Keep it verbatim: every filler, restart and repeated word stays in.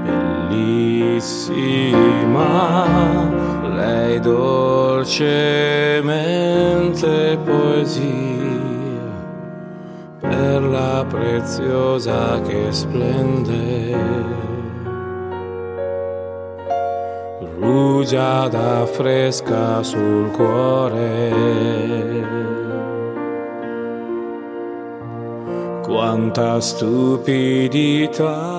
bellissima, lei dolcemente poesia, perla preziosa che splende, rugiada fresca sul cuore. Quanta stupidità